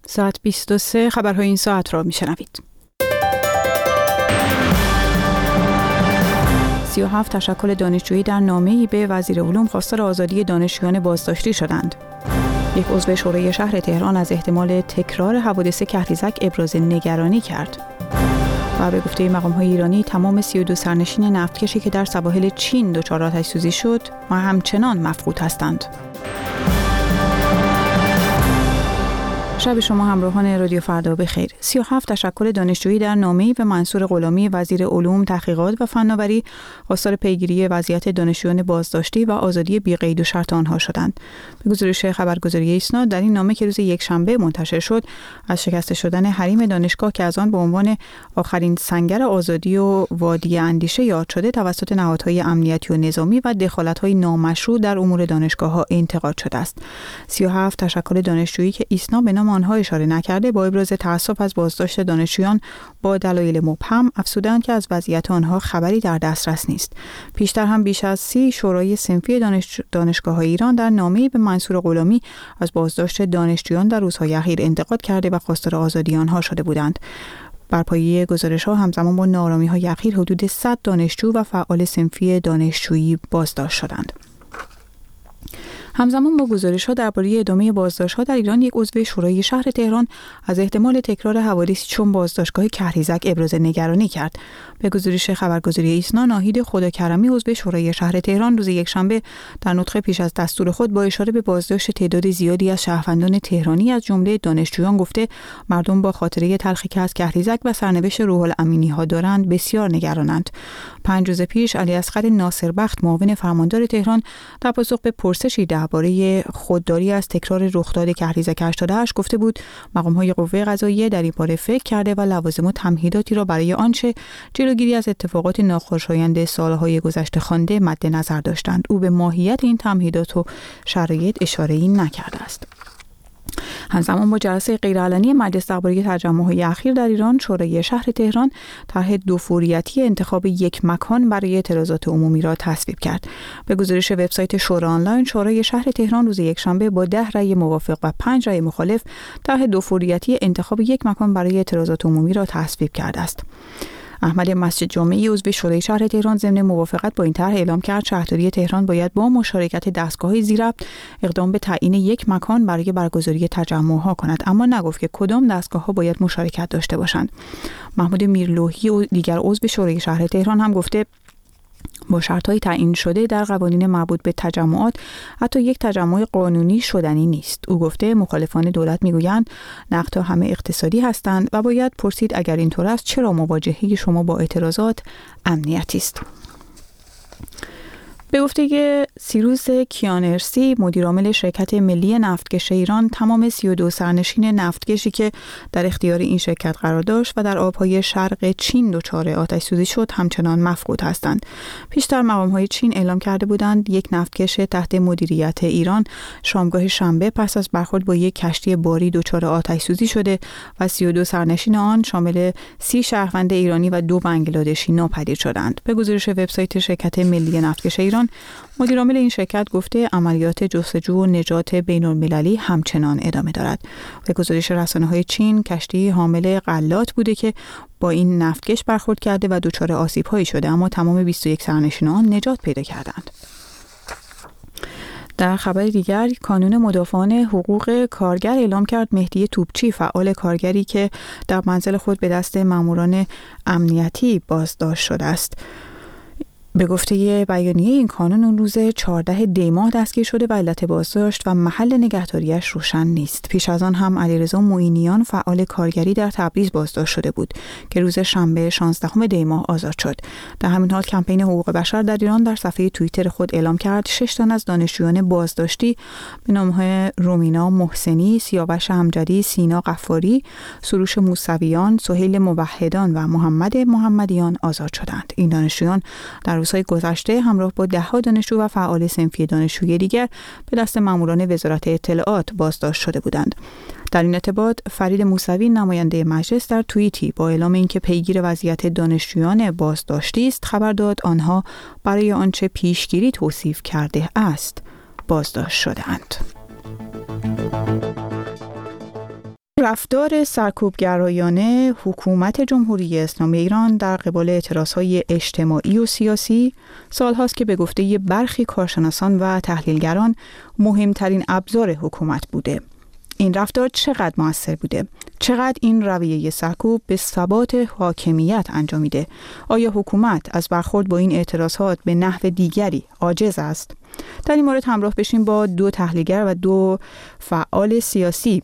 ساعت 23 خبرهای این ساعت را میشنوید. 37 تشکل دانشجویی در نامه‌ای به وزیر علوم خواستار آزادی دانشجویان بازداشتی شدند. یک عضو شورای شهر تهران از احتمال تکرار حوادث کهریزک ابراز نگرانی کرد. و به گفته مقام‌های ایرانی تمام 32 سرنشین نفتکشی که در سواحل چین دچار آتش‌سوزی شد و همچنان مفقود هستند. شب شما همراهان رادیو فردا بخیر. 37 تشکل دانشجویی در نامه‌ای به منصور غلامی وزیر علوم، تحقیقات و فناوری خواستار پیگیری وضعیت دانشجویان بازداشتی و آزادی بی قید و شرط آنها شدند. به گزارش خبرگزاری ایسنا در این نامه که روز یکشنبه منتشر شد، از شکسته شدن حریم دانشگاه که از آن به عنوان آخرین سنگر آزادی و وادی اندیشه یاد شده توسط نهادهای امنیتی و نظامی و دخالت‌های نامشروع در امور دانشگاه‌ها انتقاد شده است. 37 تشکل دانشجویی که ایسنا به نام آنها اشاره نکرده با ابراز تأسف از بازداشت دانشجویان با دلایل مبهم افزودند که از وضعیت آنها خبری در دسترس نیست. پیشتر هم بیش از 30 شورای صنفی دانشگاه‌های ایران در نامه‌ای به منصور غلامی از بازداشت دانشجویان در روزهای اخیر انتقاد کرده و خواستار آزادی آنها شده بودند. بر پایه گزارش‌ها همزمان با ناآرامی‌های اخیر حدود 100 دانشجو و فعال صنفی دانشجویی بازداشت شدند. همزمان با گزارش‌ها درباره ادامه بازداشت‌ها در ایران، یک عضو شورای شهر تهران از احتمال تکرار حوادثی چون بازداشتگاه کهریزک ابراز نگرانی کرد. به گزارش خبرگزاری ایسنا، ناهید خداکرمی عضو شورای شهر تهران روز یکشنبه در نطق پیش از دستور خود با اشاره به بازداشت تعداد زیادی از شهروندان تهرانی از جمله دانشجویان گفته مردم با خاطره تلخی که از کهریزک و سرنوشت روح الامینی‌ها دارند بسیار نگرانند. 5 روز پیش علیاصغر ناصربخت معاون فرماندار تهران در پاسخ به پرسشی درباره خودداری از تکرار رخداد کهریزک 88 گفته بود مقام‌های قوه قضاییه در این باره فکر کرده و لوازم و تمهیداتی را برای آنچه جلوگیری از اتفاقات ناخوشایند سالهای گذشته خوانده مد نظر داشتند. او به ماهیت این تمهیدات و شرایط اشاره‌ای نکرده است. همزمان با جلسه غیرعلنی مجلس درباره تجمع‌های اخیر در ایران، شورای شهر تهران طرح دوفوریتی انتخاب یک مکان برای اعتراضات عمومی را تصویب کرد. به گزارش وبسایت شورا آنلاین، شورای شهر تهران روز یکشنبه با 10 رأی موافق و 5 رأی مخالف طرح دوفوریتی انتخاب یک مکان برای اعتراضات عمومی را تصویب کرده است. احمد مسجد جامعی عضو شورای شهر تهران ضمن موافقت با این طرح اعلام کرد شهرداری تهران باید با مشارکت دستگاه‌های ذی‌ربط اقدام به تعیین یک مکان برای برگزاری تجمع‌ها کند، اما نگفت که کدام دستگاه‌ها باید مشارکت داشته باشند. محمود میرلوحی و دیگر عضو شورای شهر تهران هم گفته با شرط‌های تعیین شده در قوانین مربوط به تجمعات حتی یک تجمع قانونی شدنی نیست. او گفته مخالفان دولت میگویند نقدها همه اقتصادی هستند و باید پرسید اگر اینطور است چرا مواجهه شما با اعتراضات امنیتی است. به گفته سیروس کیانرسی، مدیرعامل شرکت ملی نفتکش ایران، تمام 32 سرنشین نفتکشی که در اختیار این شرکت قرار داشت و در آبهای شرق چین دچار آتش‌سوزی شد همچنان مفقود هستند. پیشتر مقام‌های چین اعلام کرده بودند یک نفتکش تحت مدیریت ایران شامگاه شنبه پس از برخورد با یک کشتی باری دچار آتش‌سوزی شده و 32 سرنشین آن شامل 30 شهروند ایرانی و 2 بنگلادشی ناپدید شدند. به گزارش وبسایت شرکت ملی نفتکش ایران، مدیرعامل این شرکت گفته عملیات جستجو و نجات بین‌المللی همچنان ادامه دارد. به گزارش رسانه‌های چین، کشتی حامل غلات بوده که با این نفتکش برخورد کرده و دچار آسیب‌هایی شده، اما تمام 21 سرنشین آن نجات پیدا کردند. در خبر دیگر، کانون مدافعان حقوق کارگر اعلام کرد مهدی توپچی، فعال کارگری که در منزل خود به دست ماموران امنیتی بازداشت شده است، به گفته بیانیه این کانون اون روز 14 دی ماه دستگیر شده و علت بازداشت و محل نگهداریش روشن نیست. پیش از آن هم علیرضا معینیان، فعال کارگری در تبریز بازداشت شده بود که روز شنبه 16 دی ماه آزاد شد. در همین حال کمپین حقوق بشر در ایران در صفحه توییتر خود اعلام کرد 6 تن از دانشجویان بازداشتی به نام‌های رومینا محسنی، سیاوش امجدی، سینا غفاری، سروش موسویان، سهیل موحدان و محمد محمدیان آزاد شدند. این دانشجویان در روزهای گذشته همراه با 10 دانشجو و فعال صنفی دانشجویی دیگر به دست ماموران وزارت اطلاعات بازداشت شده بودند. در این ارتباط فرید موسوی، نماینده مجلس، در توییتی با اعلام اینکه پیگیر وضعیت دانشجویان بازداشتی است خبر داد آنها برای آنچه پیشگیری توصیف کرده است بازداشت شده‌اند. رفتار سرکوبگرایانه حکومت جمهوری اسلامی ایران در قبال اعتراضهای اجتماعی و سیاسی سالهاست که به گفته برخی کارشناسان و تحلیلگران مهمترین ابزار حکومت بوده. این رفتار چقدر مؤثر بوده؟ چقدر این رویه سرکوب به ثبات حاکمیت انجامیده؟ آیا حکومت از برخورد با این اعتراضات به نحو دیگری عاجز است؟ در این مورد همراه بشیم با دو تحلیلگر و دو فعال سیاسی،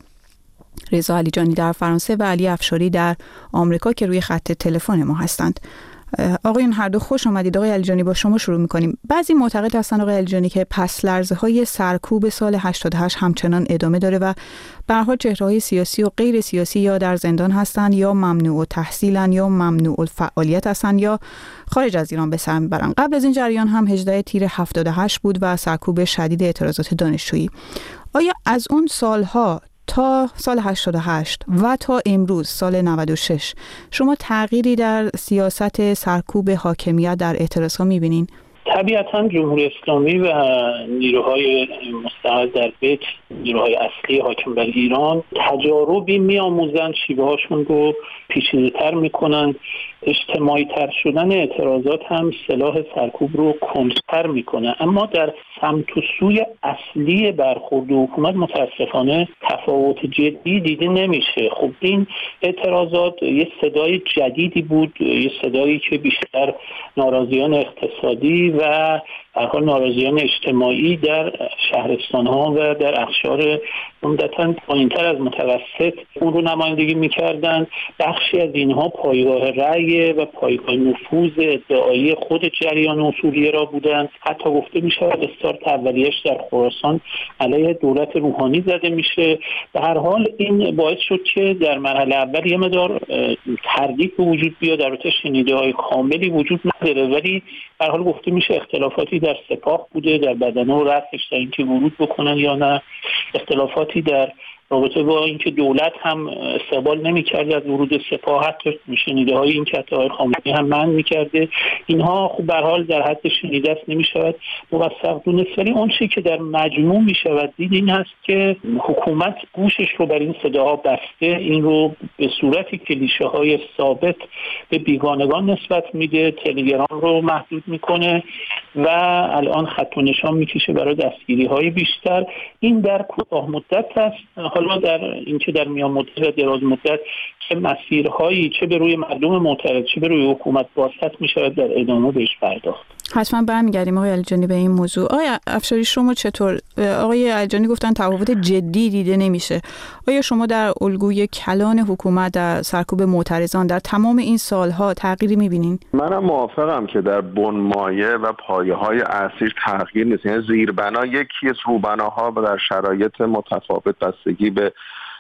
رضا علیجانی در فرانسه و علی افشاری در آمریکا که روی خط تلفن ما هستند. آقایون هر دو خوش آمدید. آقای علیجانی با شما شروع می‌کنیم. بعضی معتقد هستند آقای علیجانی که پس لرزه‌های سرکوب سال 88 همچنان ادامه داره و به هر حال چهره‌های سیاسی و غیر سیاسی یا در زندان هستند یا ممنوع التحصیلن یا ممنوع الفعالیت هستند یا خارج از ایران به سر میبرن. قبل از این جریان هم 18 تیر 78 بود و سرکوب شدید اعتراضات دانشجویی. آیا از اون سالها تا سال 88 و تا امروز سال 96 شما تغییری در سیاست سرکوب حاکمیت در اعتراضها می‌بینین؟ طبیعتاً جمهوری اسلامی و نیروهای مستقل در بیت، نیروهای اصلی حاکم بر ایران، تجاربی می‌آموزند، شیوه‌هاشون رو پیچیده‌تر می‌کنند. اجتماعی تر شدن اعتراضات هم سلاح سرکوب رو کندتر میکنه، اما در سمت و سوی اصلی برخورد حکومت متاسفانه تفاوت جدی دیده نمیشه. خب این اعتراضات یه صدای جدیدی بود، یه صدایی که بیشتر ناراضیان اقتصادی و در حال ناراضیان اجتماعی در شهرستان‌ها و در اقشار عمدتاً پایین‌تر از متوسط اون رو نمایندگی می‌کردند. بخشی از اینها پایگاه رأی و پایگاه نفوذ ادعایی خود جریان اصولیه را بودند. حتی گفته می‌شود استارت اولیه‌اش در خراسان علیه دولت روحانی زده میشه. به هر حال این باعث شد که در مرحله اول یه مقدار تردید به وجود بیاد، البته شنیده‌های کاملی وجود نداره، ولی به هر حال گفته میشه اختلافاتی در سپاه بوده، در بدنه و رأسش، در اینکه ورود بکنن یا نه، اختلافاتی در رابطه با اینکه دولت هم استقبال نمی‌کرد از ورود سپاه، حتی شنیده‌های این که آقای خامنه‌ای هم منع می‌کرده. اینها خب به هر حال در حد شنیده است، نمی‌شود موثق دونست، ولی اون چیزی که در مجموع می‌شود دید این هست که حکومت گوشش رو بر این صداها بسته، این رو به صورت کلیشه‌های ثابت به بیگانگان نسبت میده، تلگرام رو محدود میکنه و الان خط و نشان میکشه برای دستگیری‌های بیشتر. این در کوتاه مدت است. حالا در اینکه در میان مدت و دراز مدت چه مسیرهایی چه به روی مردم معترض چه به روی حکومت بازخط می‌شود در ادامه بهش پرداخت. حتما برمیگردیم آقای علیجانی به این موضوع. آقای افشاری شما چطور؟ آقای علیجانی گفتن تفاوت جدی دیده نمیشه. آیا شما در الگوی کلان حکومت در سرکوب معترضان در تمام این سالها تغییری می‌بینین؟ منم موافقم که در بنمایه و پایه‌های اصلیش تغییر نیست. یعنی زیربنا یکی از روبناها و در شرایط متفاوت بستگی به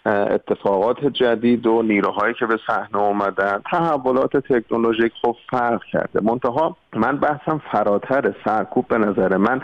اتفاقات جدید و نیروهایی که به صحنه اومدن، تحولات تکنولوژیک خب فرق کرده. منتها من بحثم فراتر سرکوب، به نظر من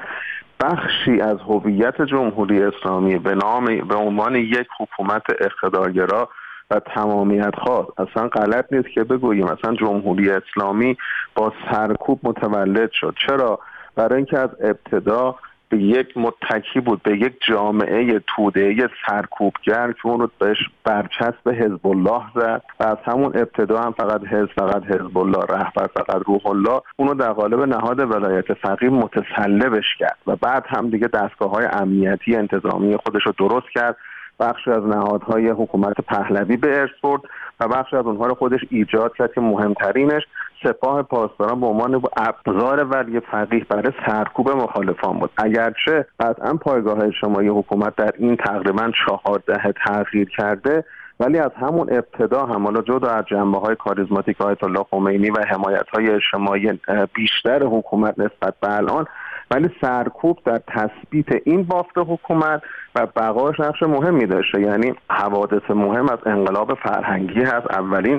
بخشی از هویت جمهوری اسلامی به عنوان یک حکومت اقتدارگرا و تمامیت خواست. اصلا غلط نیست که بگوییم مثلا جمهوری اسلامی با سرکوب متولد شد. چرا؟ برای اینکه از ابتدا به یک متکی بود، به یک جامعه توده‌ای سرکوبگر که اون رو بهش برچسب حزب الله زد و از همون ابتدا هم فقط حزب الله، رهبر فقط روح الله، اون رو در قالب نهاد ولایت فقیه متسلبش کرد و بعد هم دیگه دستگاه‌های امنیتی انتظامی خودش رو درست کرد، بخشی از نهادهای حکومت پهلوی به ارث برد و بخشی از اونها رو خودش ایجاد کرد که مهمترینش سپاه پاسداران به عنوان ابزار ولی فقیه برای سرکوب مخالفان بود. اگرچه قطعا پایگاه اجتماعی حکومت در این تقریبا 4 دهه تغییر کرده، ولی از همون ابتدا هم حالا جدا از جنبه‌های کاریزماتیک آیت الله خمینی و حمایت‌های اجتماعی بیشتر حکومت نسبت به الان، ولی سرکوب در تثبیت این بافت حکومت و بقاش نقش مهمی داشته. یعنی حوادث مهم از انقلاب فرهنگی هست. اولین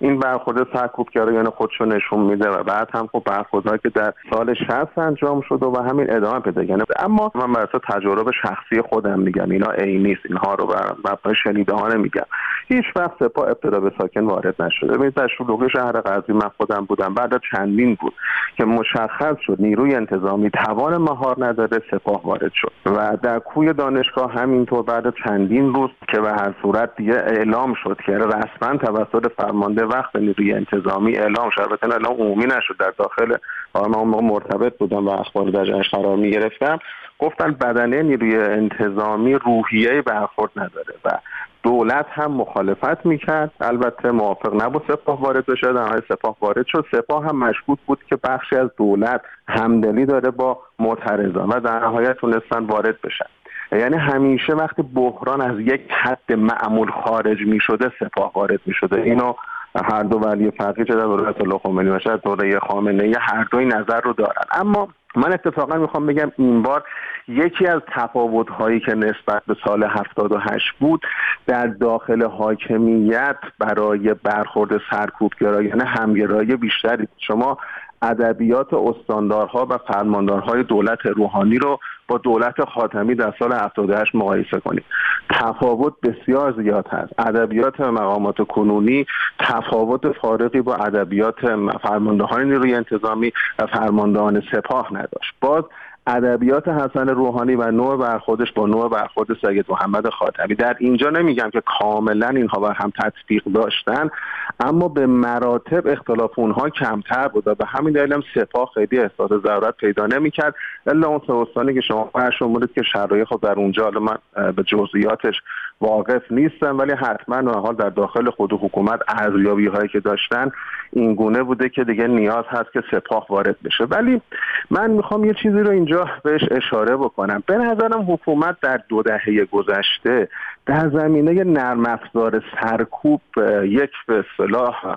این برخورد سرکوبگرایانه خودشو نشون میده و بعد هم خب برخوردهایی که در سال 60 انجام شده و همین ادامه پیدا کنه. اما من بر اساس تجارب شخصی خودم میگم، اینا عین نیست، اینها رو بر شنیدهانه میگم. هیچ وقت سپاه ابتدا به ساکن وارد نشده. ببینید در شلوغی شهر قزوین من خودم بودم، بعد از چندین روز که مشخص شد نیروی انتظامی توان مهار نداره، سپاه وارد شد و در کوی دانشگاه همینطور بعد از چندین روز که به هر صورت دیگه اعلام شد که رسما توسط فرمانده وقت نیروی انتظامی اعلام شد، البته اعلام عمومی نشد، در داخل من مرتبط بودم و اخبار در جنش قرار می‌گرفتم، گفتن بدنه نیروی انتظامی روحیه برخورد نداره و دولت هم مخالفت میکرد، البته موافق نبود سپاه وارد بشه. در نهایت سپاه وارد شد. سپاه هم مشکوک بود که بخشی از دولت همدلی داره با معترضان و در نهایت تونستن وارد بشن. یعنی همیشه وقتی بحران از یک حد معمول خارج میشده سپاه وارد میشده. اینو هر دو ولی فقیه چه در دوره آیت الله خمینی و چه دوره خامنه‌ای هر دوی نظر رو دارن. اما من اتفاقا میخوام بگم این بار یکی از تفاوت‌هایی که نسبت به سال 78 بود در داخل حاکمیت برای برخورد سرکوبگرایانه همگرایی بیشتری. شما ادبیات استاندارها و فرماندارهای دولت روحانی رو با دولت خاتمی در سال 78 مقایسه کنید، تفاوت بسیار زیاد هست. ادبیات مقامات کنونی تفاوت فارقی با ادبیات فرماندهان نیروی انتظامی و فرماندهان سپاه نداشت. باز ادبیات حسن روحانی و نوع برخوردش با نوع برخورد سید محمد خاتمی، در اینجا نمیگم که کاملا اینها بر هم تطبیق داشتن، اما به مراتب اختلاف اونها کمتر بود و به همین دلیل هم سپاه خیلی احساس ضرورت پیدا نمیکرد الا اون سه استانی که شما فرمودید که شرایط خب در اونجا، حالا من به جزئیاتش واقف نیستم، ولی حتما و حال در داخل خود حکومت ارزیابی هایی که داشتن این گونه بوده که دیگه نیاز هست که سپاه وارد بشه. ولی من میخوام یه چیزی رو اینجا بهش اشاره بکنم. به نظرم حکومت در 2 دهه گذشته در زمینه نرم افزار سرکوب یک به اصطلاح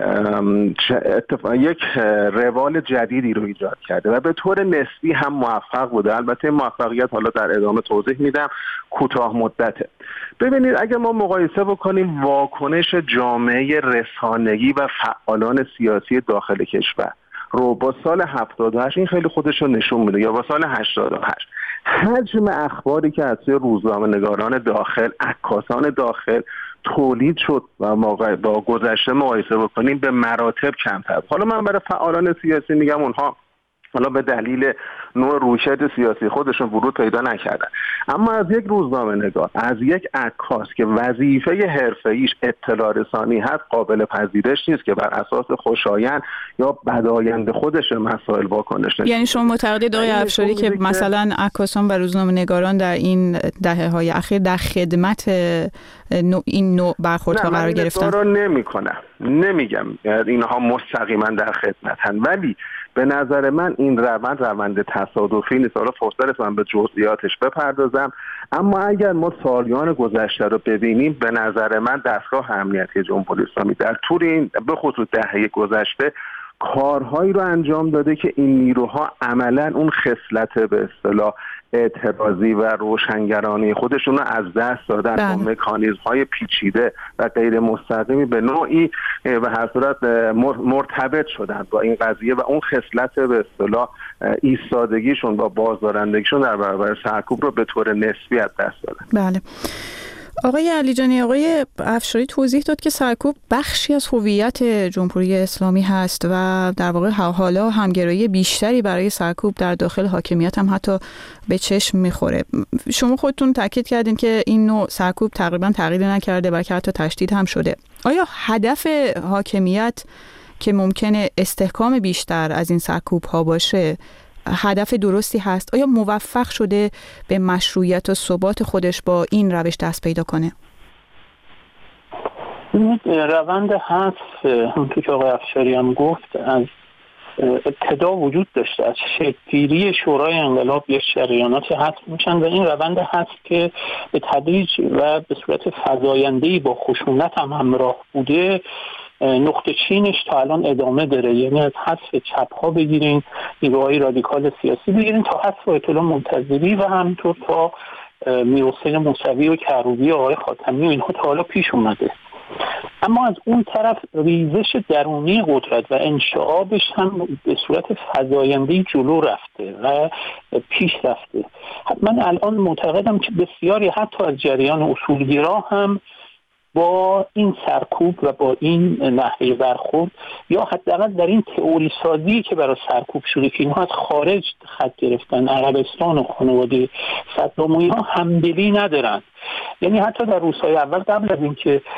یک روال جدیدی رو ایجاد کرده و به طور نسبی هم موفق بوده. البته موفقیت حالا در ادامه توضیح میدم، کوتاه مدته. ببینید اگر ما مقایسه بکنیم واکنش جامعه رسانه‌ای و فعالان سیاسی داخل کشور رو با سال 78، این خیلی خودش رو نشون میده، یا با سال 88، حجم اخباری که از روزنامه‌نگاران داخل، عکاسان داخل تولید شد و با گذشته مقایسه بکنیم به مراتب کمتر. حالا من برای فعالان سیاسی میگم اونها حالا به دلیل نوع رویکرد سیاسی خودشون ورود پیدا نکردن، اما از یک روزنامه‌نگار، از یک عکاس که وظیفه حرفه‌ایش اطلاع رسانی هست، قابل پذیرش نیست که بر اساس خوشایند یا بدایند خودش مسائل واکنش نشون. یعنی شما معتقدید آقای افشاری که مثلا عکاسان و روزنامه‌نگاران در این دهه‌های اخیر در خدمت این نوع برخوردها قرار گرفتن؟ نه، نمیگم اینها مستقیما در خدمتن، ولی به نظر من این روند تصادفی نیست. حالا فرصت من به جزئیاتش بپردازم، اما اگر ما سالیان گذشته رو ببینیم، به نظر من دستگاه امنیتی جمهوری اسلامی در طول این به خصوص دهه گذشته کارهایی رو انجام داده که این نیروها عملاً اون خصلت به اصطلاح اعتراضی و روشنگرانی خودشون رو از دست دادن با مکانیزم‌های پیچیده و غیر مستقیمی به نوعی به هر صورت مرتبط شدن با این قضیه و اون خصلت به اصطلاح ایستادگیشون با بازدارندگیشون در برابر سرکوب رو به طور نسبی از دست دادن. بله. آقای علیجانی، آقای افشاری توضیح داد که سرکوب بخشی از هویت جمهوری اسلامی هست و در واقع حالا همگرایی بیشتری برای سرکوب در داخل حاکمیت هم حتی به چشم میخوره. شما خودتون تاکید کردین که این نوع سرکوب تقریبا تغییر نکرده بلکه حتی تشدید هم شده. آیا هدف حاکمیت که ممکنه استحکام بیشتر از این سرکوب ها باشه هدف درستی هست؟ آیا موفق شده به مشروعیت و ثبات خودش با این روش دست پیدا کنه؟ روند حذف همونطور که آقای افشاری هم گفت از ابتدا وجود داشته. از شکل‌گیری شورای انقلاب یک جریانات حذف میشن و این روند حذف که به تدریج و به صورت فزاینده‌ای با خشونت هم همراه بوده، نقطه چینش تا الان ادامه داره. یعنی از حذف چپ ها بگیرین، نیروهای رادیکال سیاسی بگیرین تا حذف آیت الله منتظری و همینطور تا میرحسین موسوی و کروبی آقای خاتمی و اینها تا حالا پیش اومده. اما از اون طرف ریزش درونی قدرت و انشعابش هم به صورت فزاینده‌ای جلو رفته و پیش رفته. من الان معتقدم که بسیاری حتی از جریان اصولگرا هم با این سرکوب و با این نحوه برخورد یا حداقل در این تئوری سازی که برای سرکوب شده که اینها از خارج خط گرفتن، عربستان و خانواده صدام و اینها همدلی ندارن. یعنی حتی در روزهای اول قبل از اینکه